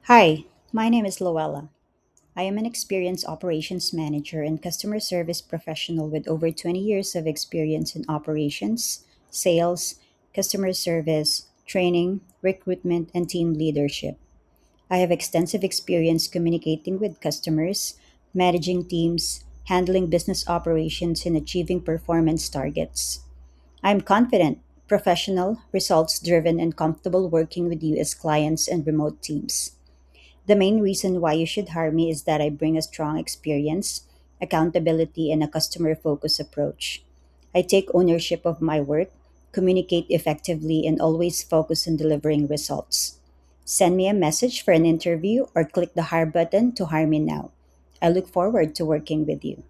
Hi, my name is Loella. I am an experienced operations manager and customer service professional with over 20 years of experience in operations, sales, customer service, training, recruitment, and team leadership. I have extensive experience communicating with customers, managing teams, handling business operations, and achieving performance targets. I am confident, professional, results driven, and comfortable working with you as clients and remote teams. The main reason why you should hire me is that I bring a strong experience, accountability, and a customer focused approach. I take ownership of my work, communicate effectively, and always focus on delivering results. Send me a message for an interview or click the hire button to hire me now. I look forward to working with you.